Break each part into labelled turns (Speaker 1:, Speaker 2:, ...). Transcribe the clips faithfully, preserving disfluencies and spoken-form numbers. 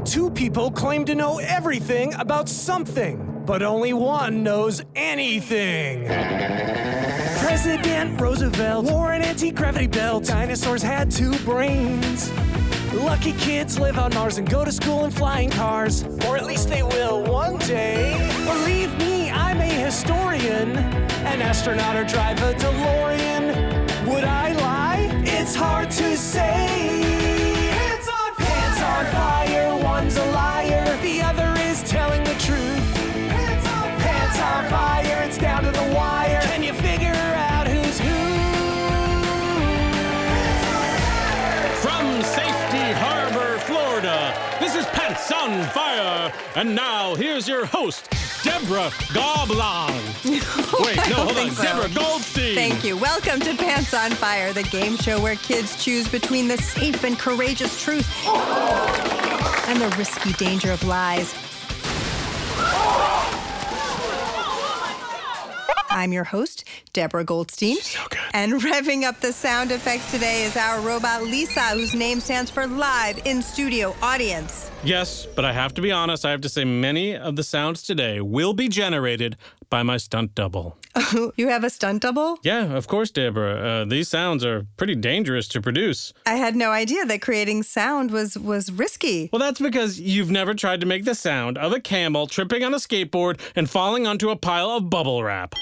Speaker 1: Two people claim to know everything about something, but only one knows anything. President Roosevelt wore an anti-gravity belt. Dinosaurs had two brains. Lucky kids live on Mars and go to school in flying cars. Or at least they will one day. Believe me, I'm a historian. An astronaut or drive a DeLorean. Would I lie? It's hard to say. Pants on fire! Pants on fire, one's a liar. The other is telling the truth. Pants on fire! Pants on fire, it's down to the wire. Can you figure out who's who?
Speaker 2: From Safety Harbor, Florida, this is Pants on Fire. And now, here's your host, Deborah Goblin. Wait, no, hold on.
Speaker 3: So.
Speaker 2: Deborah Goldstein.
Speaker 3: Thank you. Welcome to Pants on Fire, the game show where kids choose between the safe and courageous truth and the risky danger of lies. I'm your host, Deborah Goldstein.
Speaker 1: She's so good.
Speaker 3: And revving up the sound effects today is our robot, Lisa, whose name stands for Live in Studio Audience.
Speaker 2: Yes, but I have to be honest. I have to say many of the sounds today will be generated by my stunt double.
Speaker 3: Oh, you have a stunt double?
Speaker 2: Yeah, of course, Deborah. Uh, these sounds are pretty dangerous to produce.
Speaker 3: I had no idea that creating sound was, was risky.
Speaker 2: Well, that's because you've never tried to make the sound of a camel tripping on a skateboard and falling onto a pile of bubble wrap.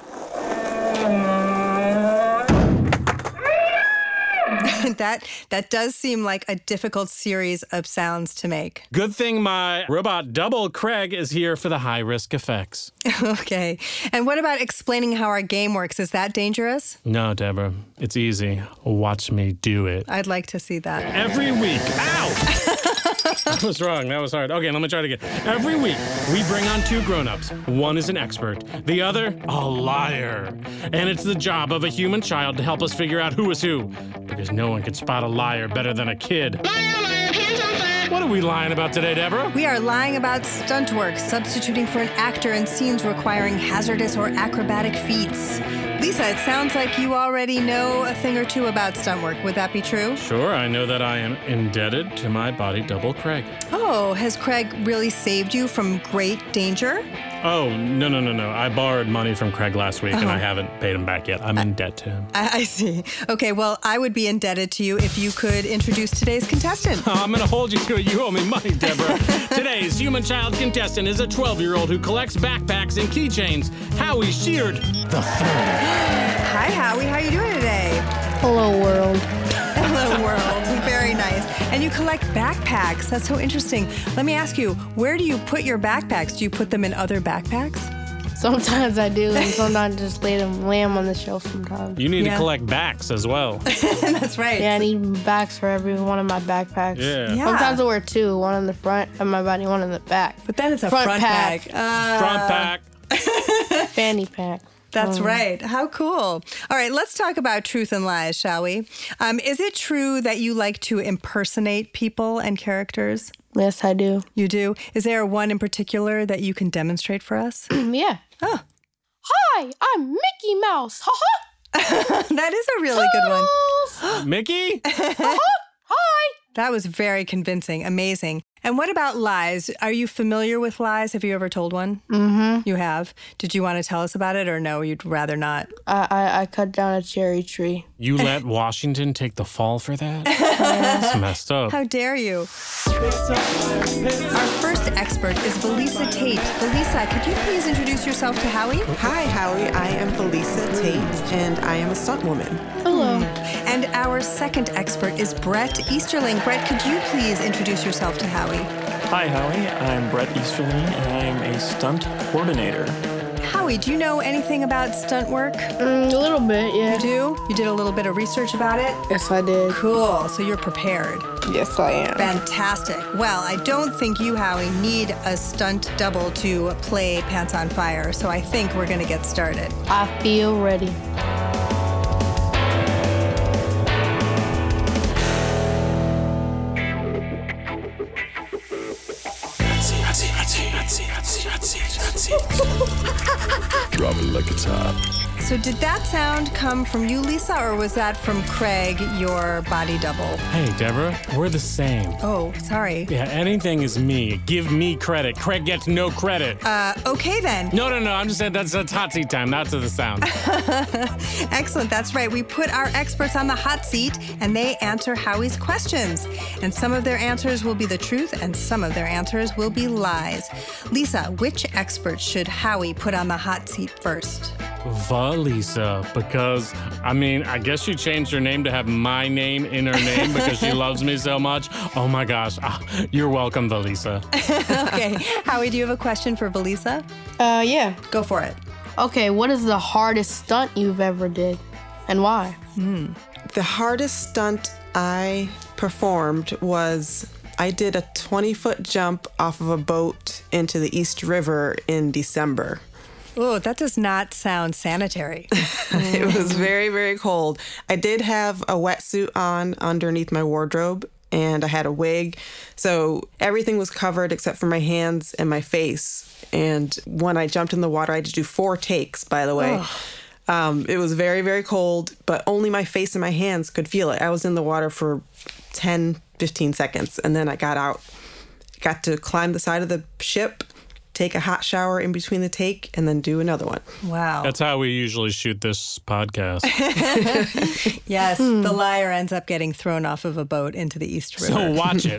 Speaker 3: that that does seem like a difficult series of sounds to make.
Speaker 2: Good thing my robot double, Craig, is here for the high-risk effects.
Speaker 3: Okay. And what about explaining how our game works? Is that dangerous?
Speaker 2: No, Deborah. It's easy. Watch me do it.
Speaker 3: I'd like to see that.
Speaker 2: Every week. Ow! That was wrong. That was hard. Okay, let me try it again. Every week, we bring on two grown-ups. One is an expert. The other, a liar. And it's the job of a human child to help us figure out who is who. Because no one can spot a liar better than a kid. Liar, liar, hands on fire. What are we lying about today, Deborah?
Speaker 3: We are lying about stunt work, substituting for an actor in scenes requiring hazardous or acrobatic feats. Lisa, it sounds like you already know a thing or two about stunt work. Would that be true?
Speaker 2: Sure, I know that I am indebted to my body double, Craig.
Speaker 3: Oh, has Craig really saved you from great danger?
Speaker 2: Oh, no, no, no, no. I borrowed money from Craig last week,
Speaker 3: uh-huh.
Speaker 2: and I haven't paid him back yet. I'm in debt to him.
Speaker 3: I, I see. Okay, well, I would be indebted to you if you could introduce today's contestant.
Speaker 2: Oh, I'm going to hold you to it. You owe me money, Deborah. Today's human child contestant is a twelve-year-old who collects backpacks and keychains. Howie Sheard the third.
Speaker 3: Hi, Howie. How are you doing today?
Speaker 4: Hello, world.
Speaker 3: Hello, world. Very nice. And you collect backpacks. That's so interesting. Let me ask you, where do you put your backpacks? Do you put them in other backpacks?
Speaker 4: Sometimes I do, and sometimes just lay them, lay them on the shelf sometimes.
Speaker 2: You need
Speaker 3: Yeah.
Speaker 2: to collect backs as well.
Speaker 3: That's right.
Speaker 4: Yeah, I need backs for every one of my backpacks.
Speaker 2: Yeah.
Speaker 3: Yeah.
Speaker 4: Sometimes I wear two, one in the front of my body, one in the back.
Speaker 3: But then it's a
Speaker 4: Front
Speaker 3: front,
Speaker 4: pack.
Speaker 3: pack. Uh,
Speaker 2: Front pack.
Speaker 4: Fanny pack.
Speaker 3: That's right. How cool. All right, let's talk about truth and lies, shall we? Um, is it true that you like to impersonate people and characters?
Speaker 4: Yes, I do.
Speaker 3: You do? Is there one in particular that you can demonstrate for us?
Speaker 4: Yeah.
Speaker 3: Oh.
Speaker 4: Hi, I'm Mickey Mouse. Ha ha.
Speaker 3: That is a really good one.
Speaker 2: Mickey?
Speaker 4: Hi.
Speaker 3: That was very convincing. Amazing. And what about lies? Are you familiar with lies? Have you ever told one?
Speaker 4: Mm-hmm.
Speaker 3: You have. Did you want to tell us about it, or no, you'd rather not?
Speaker 4: I, I, I cut down a cherry tree.
Speaker 2: You let Washington take the fall for that? That's messed up.
Speaker 3: How dare you? Our first expert is Felisa Tate. Felisa, could you please introduce yourself to Howie?
Speaker 5: Hi, Howie. I am Felisa Tate, and I am a stunt woman.
Speaker 4: Hello.
Speaker 3: And our second expert is Brett Easterling. Brett, could you please introduce yourself to Howie?
Speaker 6: Hi, Howie. I'm Brett Easterling, and I am a stunt coordinator.
Speaker 3: Howie, do you know anything about stunt work?
Speaker 4: Mm, a little bit, yeah.
Speaker 3: You do? You did a little bit of research about it?
Speaker 4: Yes, I did.
Speaker 3: Cool. So you're prepared.
Speaker 4: Yes, I am.
Speaker 3: Fantastic. Well, I don't think you, Howie, need a stunt double to play Pants on Fire, so I think we're going to get started.
Speaker 4: I feel ready.
Speaker 7: Drop it like it's hot.
Speaker 3: So did that sound come from you, Lisa, or was that from Craig, your body double?
Speaker 2: Hey, Deborah, we're the same.
Speaker 3: Oh, sorry.
Speaker 2: Yeah, anything is me. Give me credit. Craig gets no credit.
Speaker 3: Uh, okay then.
Speaker 2: No, no, no. I'm just saying that's, that's hot seat time, not to the sound.
Speaker 3: Excellent. That's right. We put our experts on the hot seat, and they answer Howie's questions. And some of their answers will be the truth, and some of their answers will be lies. Lisa, which expert should Howie put on the hot seat first?
Speaker 2: Valisa, because, I mean, I guess she changed her name to have my name in her name because she loves me so much. Oh my gosh. Ah, you're welcome, Valisa.
Speaker 3: Okay. Howie, do you have a question for Valisa?
Speaker 4: Uh, yeah.
Speaker 3: Go for it.
Speaker 4: Okay, what is the hardest stunt you've ever did, and why?
Speaker 5: The hardest stunt I performed was I did a twenty-foot jump off of a boat into the East River in December.
Speaker 3: Oh, that does not sound sanitary.
Speaker 5: It was very, very cold. I did have a wetsuit on underneath my wardrobe, and I had a wig. So everything was covered except for my hands and my face. And when I jumped in the water, I had to do four takes, by the way. Um, it was very, very cold, but only my face and my hands could feel it. I was in the water for ten, fifteen seconds, and then I got out. Got to climb the side of the ship, take a hot shower in between the take, and then do another one.
Speaker 3: Wow.
Speaker 2: That's how we usually shoot this podcast.
Speaker 3: Yes, the liar ends up getting thrown off of a boat into the East River.
Speaker 2: So watch it.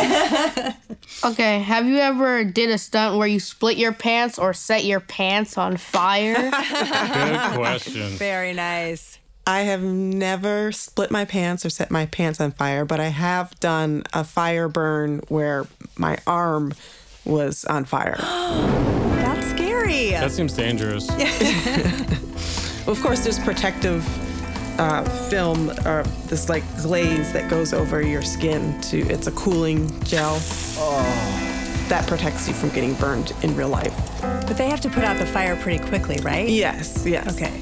Speaker 4: Okay, have you ever did a stunt where you split your pants or set your pants on fire?
Speaker 2: Good question.
Speaker 3: Very nice.
Speaker 5: I have never split my pants or set my pants on fire, but I have done a fire burn where my arm was on fire.
Speaker 3: That's scary.
Speaker 2: That seems dangerous.
Speaker 5: Of course, there's protective uh, film or this like glaze that goes over your skin. To it's a cooling gel that protects you from getting burned in real life.
Speaker 3: But they have to put out the fire pretty quickly, right?
Speaker 5: Yes, yes.
Speaker 3: Okay.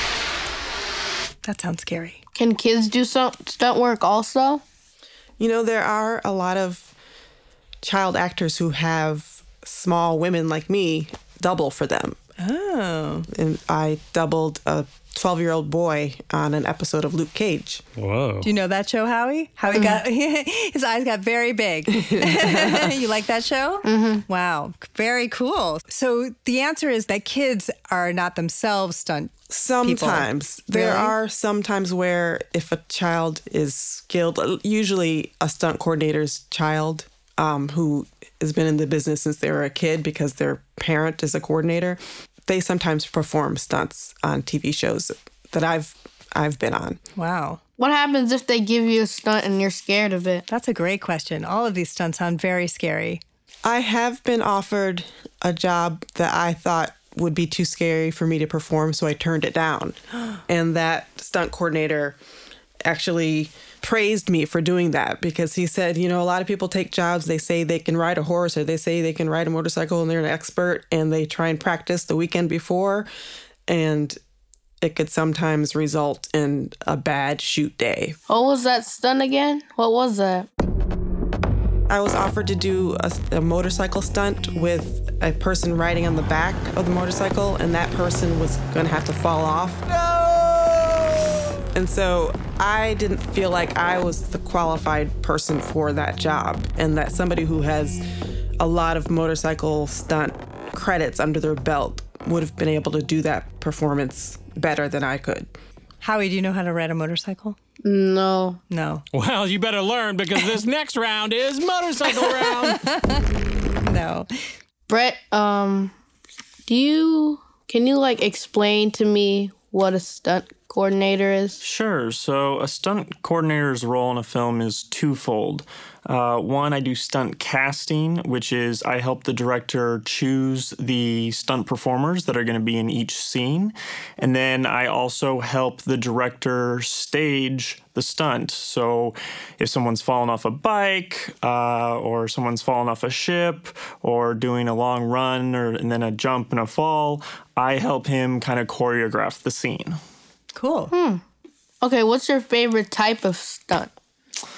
Speaker 3: That sounds scary.
Speaker 4: Can kids do some stunt work also?
Speaker 5: You know, there are a lot of child actors who have small women like me double for them.
Speaker 3: Oh.
Speaker 5: And I doubled a twelve-year-old boy on an episode of Luke Cage.
Speaker 2: Whoa.
Speaker 3: Do you know that show, Howie? Howie got his eyes got very big. You like that show? Mm-hmm. Wow, very cool. So the answer is that kids are not themselves stunt.
Speaker 5: Sometimes.
Speaker 3: People.
Speaker 5: There
Speaker 3: Really?
Speaker 5: are some times where if a child is skilled, usually a stunt coordinator's child um, who has been in the business since they were a kid because their parent is a coordinator, they sometimes perform stunts on T V shows that I've I've been on.
Speaker 3: Wow.
Speaker 4: What happens if they give you a stunt and you're scared of it?
Speaker 3: That's a great question. All of these stunts sound very scary.
Speaker 5: I have been offered a job that I thought would be too scary for me to perform, so I turned it down. And that stunt coordinator actually praised me for doing that because he said, you know, a lot of people take jobs, they say they can ride a horse or they say they can ride a motorcycle and they're an expert and they try and practice the weekend before, and it could sometimes result in a bad shoot day.
Speaker 4: What was that stunt again? What was that?
Speaker 5: I was offered to do a, a motorcycle stunt with a person riding on the back of the motorcycle, and that person was going to have to fall off. No! And so I didn't feel like I was the qualified person for that job, and that somebody who has a lot of motorcycle stunt credits under their belt would have been able to do that performance better than I could.
Speaker 3: Howie, do you know how to ride a motorcycle?
Speaker 4: No.
Speaker 3: No.
Speaker 2: Well, you better learn because this next round is motorcycle round.
Speaker 3: No.
Speaker 4: Brett, um, do you, can you like explain to me what a stunt coordinator is?
Speaker 6: Sure. So a stunt coordinator's role in a film is twofold. Uh, one, I do stunt casting, which is I help the director choose the stunt performers that are going to be in each scene. And then I also help the director stage the stunt. So if someone's fallen off a bike, uh, or someone's fallen off a ship, or doing a long run, or and then a jump and a fall, I help him kind of choreograph the scene.
Speaker 3: Cool.
Speaker 4: Hmm. Okay, what's your favorite type of stunt?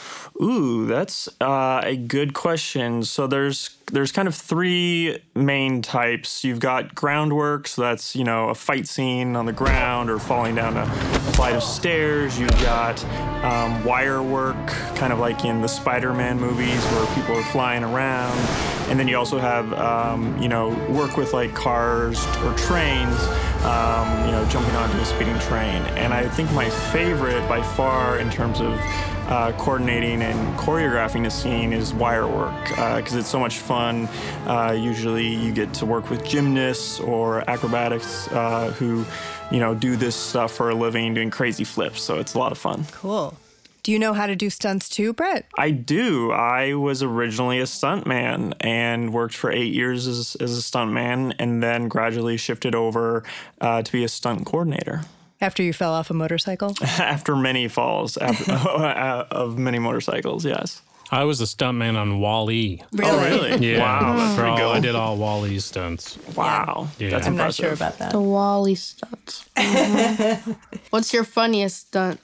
Speaker 6: Ooh, that's uh, a good question. So there's there's kind of three main types. You've got groundwork, so that's, you know, a fight scene on the ground or falling down a flight of stairs. You've got um, wire work, kind of like in the Spider-Man movies where people are flying around. And then you also have, um, you know, work with like cars or trains, um, you know, jumping onto a speeding train. And I think my favorite by far in terms of Uh, coordinating and choreographing a scene is wire work because uh, it's so much fun. Uh, usually you get to work with gymnasts or acrobatics uh, who, you know, do this stuff for a living, doing crazy flips. So it's a lot of fun.
Speaker 3: Cool. Do you know how to do stunts too, Brett?
Speaker 6: I do. I was originally a stuntman and worked for eight years as, as a stuntman and then gradually shifted over uh, to be a stunt coordinator.
Speaker 3: After you fell off a motorcycle?
Speaker 6: After many falls after, of many motorcycles, yes.
Speaker 2: I was a stuntman on Wall-E.
Speaker 3: Really?
Speaker 6: Oh, really?
Speaker 2: Yeah.
Speaker 6: Wow, that's
Speaker 2: For
Speaker 6: pretty
Speaker 2: all,
Speaker 6: good.
Speaker 2: I did all Wall-E stunts.
Speaker 6: Wow.
Speaker 2: Yeah.
Speaker 6: That's
Speaker 3: I'm
Speaker 6: impressive.
Speaker 3: not sure about that.
Speaker 4: The Wall-E stunts. Mhm. What's your funniest stunt?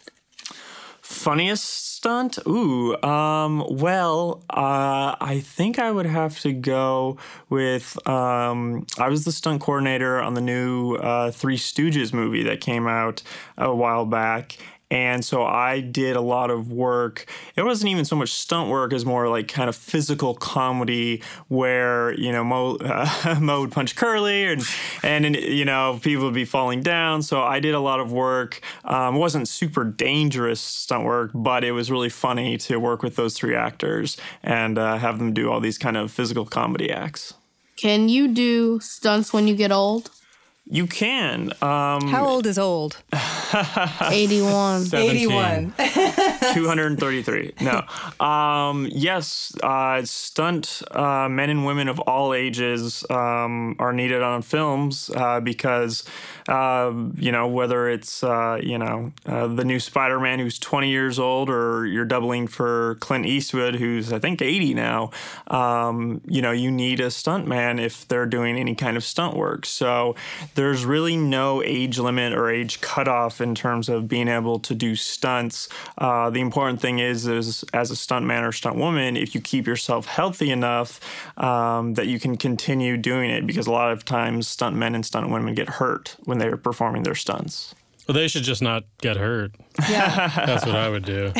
Speaker 6: Funniest stunt? Ooh, um, well, uh, I think I would have to go with, um, I was the stunt coordinator on the new uh, Three Stooges movie that came out a while back. And so I did a lot of work. It wasn't even so much stunt work as more like kind of physical comedy where, you know, Mo, uh, Mo would punch Curly and, and, you know, people would be falling down. So I did a lot of work. Um, it wasn't super dangerous stunt work, but it was really funny to work with those three actors and uh, have them do all these kind of physical comedy acts.
Speaker 4: Can you do stunts when you get old?
Speaker 6: You can. Um,
Speaker 3: How old is old?
Speaker 4: eighty-one.
Speaker 3: eighty-one.
Speaker 6: two hundred thirty-three. No. Um, yes, uh, stunt uh, men and women of all ages um, are needed on films uh, because, uh, you know, whether it's, uh, you know, uh, the new Spider-Man who's twenty years old or you're doubling for Clint Eastwood who's, I think, eighty now, um, you know, you need a stunt man if they're doing any kind of stunt work. So there's really no age limit or age cutoff in terms of being able to do stunts. Uh, the important thing is, is as a stuntman or stunt woman, if you keep yourself healthy enough um, that you can continue doing it, because a lot of times stunt men and stunt women get hurt when they're performing their stunts.
Speaker 2: Well, they should just not get hurt.
Speaker 3: Yeah.
Speaker 2: That's what I would do.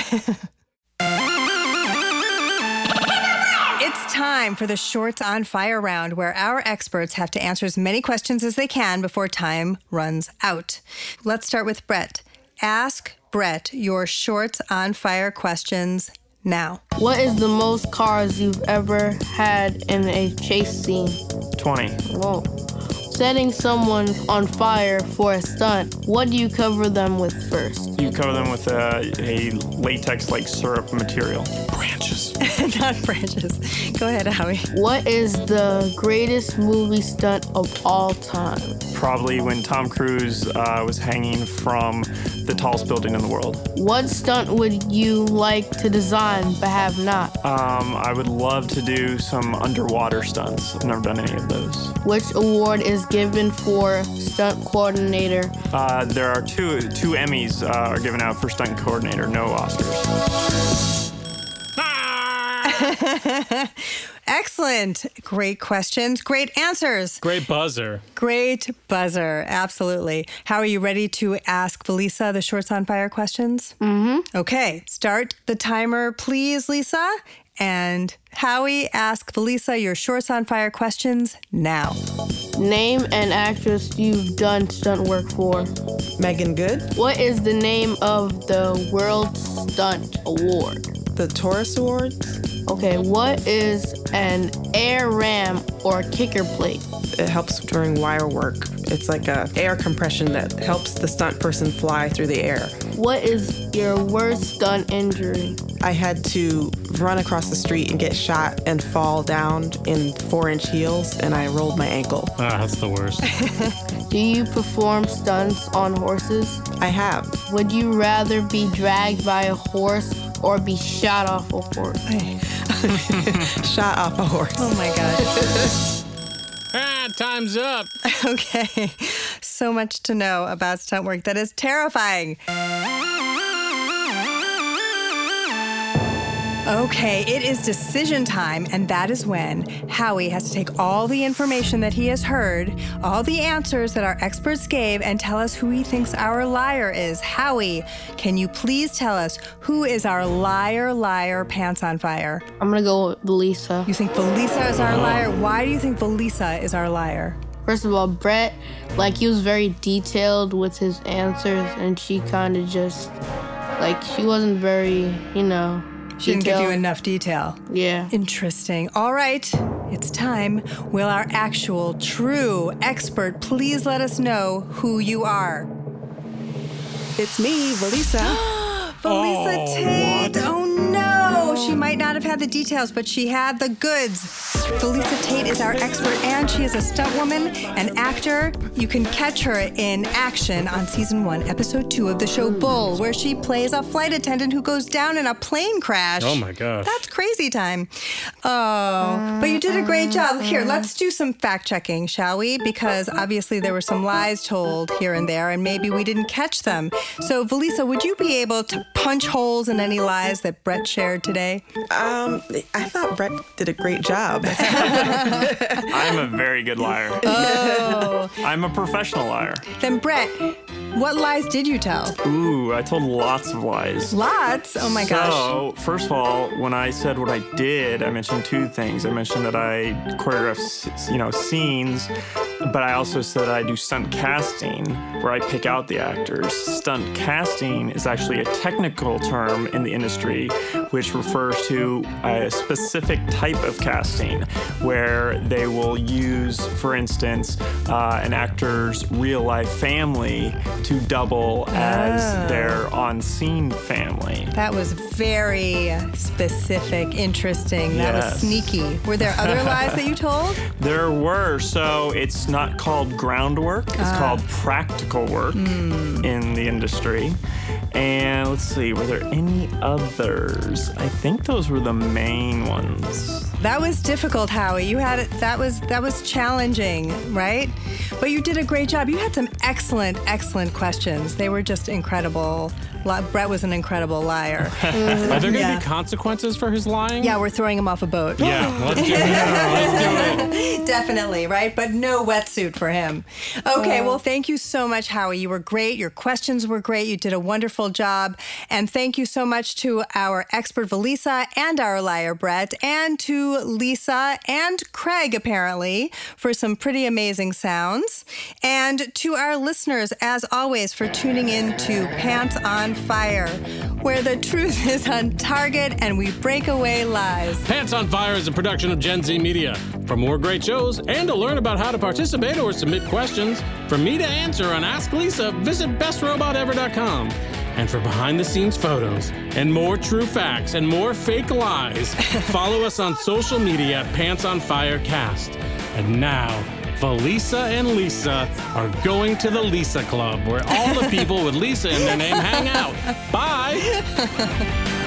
Speaker 3: It's time for the Shorts on Fire round, where our experts have to answer as many questions as they can before time runs out. Let's start with Brett. Ask Brett your Shorts on Fire questions now.
Speaker 4: What is the most cars you've ever had in a chase scene?
Speaker 6: twenty.
Speaker 4: Whoa. Setting someone on fire for a stunt, what do you cover them with first?
Speaker 6: You cover them with a, a latex-like syrup material. Branches.
Speaker 3: Not branches. Go ahead, Howie.
Speaker 4: What is the greatest movie stunt of all time?
Speaker 6: Probably when Tom Cruise uh, was hanging from the tallest building in the world.
Speaker 4: What stunt would you like to design but have not?
Speaker 6: Um, I would love to do some underwater stunts. I've never done any of those.
Speaker 4: Which award is given for stunt coordinator?
Speaker 6: Uh, there are two two Emmys uh, are given out for stunt coordinator, no Oscars.
Speaker 3: Excellent. Great questions. Great answers.
Speaker 2: Great buzzer.
Speaker 3: Great buzzer. Absolutely. How are you ready to ask Felisa the Shorts on Fire questions? Mm-hmm. Okay. Start the timer, please, Lisa. And Howie, ask Felisa your Shorts on Fire questions now.
Speaker 4: Name an actress you've done stunt work for.
Speaker 5: Megan Good,
Speaker 4: What is the name of the World Stunt Award?
Speaker 5: the Taurus Awards.
Speaker 4: Okay, what is an air ram or kicker plate?
Speaker 5: It helps during wire work. It's like a air compression that helps the stunt person fly through the air.
Speaker 4: What is your worst stunt injury?
Speaker 5: I had to run across the street and get shot and fall down in four-inch heels, and I rolled my ankle.
Speaker 2: Ah, that's the worst.
Speaker 4: Do you perform stunts on horses?
Speaker 5: I have.
Speaker 4: Would you rather be dragged by a horse or be shot off a horse?
Speaker 5: Shot off a horse.
Speaker 3: Oh my gosh.
Speaker 2: Ah, time's up.
Speaker 3: Okay. So much to know about stunt work that is terrifying. Okay, it is decision time, and that is when Howie has to take all the information that he has heard, all the answers that our experts gave, and tell us who he thinks our liar is. Howie, can you please tell us who is our liar, liar, pants on fire?
Speaker 4: I'm gonna go with Belisa.
Speaker 3: You think Belisa is our liar? Why do you think Belisa is our liar?
Speaker 4: First of all, Brett, like, he was very detailed with his answers, and she kind of just, like, she wasn't very, you know,
Speaker 3: She didn't give you
Speaker 4: detailed.
Speaker 3: enough detail.
Speaker 4: Yeah.
Speaker 3: Interesting. All right, it's time. Will our actual, true expert please let us know who you are?
Speaker 5: It's me, Valisa.
Speaker 3: Felisa
Speaker 2: Oh,
Speaker 3: Tate.
Speaker 2: what?
Speaker 3: Oh no, she might not have had the details, but she had the goods. Felisa Tate is our expert, and she is a stunt woman, an actor. You can catch her in action on season one, episode two of the show Bull, where she plays a flight attendant who goes down in a plane crash.
Speaker 2: Oh my gosh.
Speaker 3: That's crazy time. Oh, but you did a great job. Here, let's do some fact checking, shall we? Because obviously there were some lies told here and there, and maybe we didn't catch them. So, Valisa, would you be able to punch holes in any lies that Brett shared today?
Speaker 5: Um, I thought Brett did a great job.
Speaker 6: I'm a very good liar.
Speaker 3: Oh.
Speaker 6: I'm a professional liar.
Speaker 3: Then, Brett, what lies did you tell?
Speaker 6: Ooh, I told lots of lies.
Speaker 3: Lots? Oh my gosh.
Speaker 6: So, first of all, when I said what I did, I mentioned two things. I mentioned that I choreograph, you know, scenes, but I also said that I do stunt casting, where I pick out the actors. Stunt casting is actually a technical term in the industry, which refers to a specific type of casting, where they will use, for instance, uh, an actor's real-life family to double as
Speaker 3: Oh.
Speaker 6: their on-scene family.
Speaker 3: That was very specific, interesting. That was
Speaker 6: Yes.
Speaker 3: sneaky. Were there other lies that you told?
Speaker 6: There were, so it's not called groundwork, it's called practical work in the industry. And let's see, were there any others? I think those were the main ones.
Speaker 3: That was difficult, Howie. You had it. That was that was challenging, right? But you did a great job. You had some excellent, excellent questions. They were just incredible. Li- Brett was an incredible liar.
Speaker 2: Are there going to
Speaker 3: Yeah.
Speaker 2: be consequences for his lying?
Speaker 3: Yeah, we're throwing him off a boat.
Speaker 2: Yeah, let's do it. Let's do it.
Speaker 3: Definitely, right? But no wetsuit for him. Okay, well, thank you so much, Howie. You were great. Your questions were great. You did a wonderful job. And thank you so much to our expert, Valisa, and our liar, Brett, and to Lisa and Craig, apparently, for some pretty amazing sounds. And to our listeners, as always, for tuning in to Pants on Fire, where the truth is on target and we break away lies.
Speaker 2: Pants on Fire is a production of Gen Z Media. For more great shows and to learn about how to participate or submit questions for me to answer on Ask Lisa, visit best robot ever dot com. And for behind-the-scenes photos and more true facts and more fake lies, follow us on social media at Pants on Fire Cast. And now, Valisa and Lisa are going to the Lisa Club, where all the people with Lisa in their name hang out. Bye!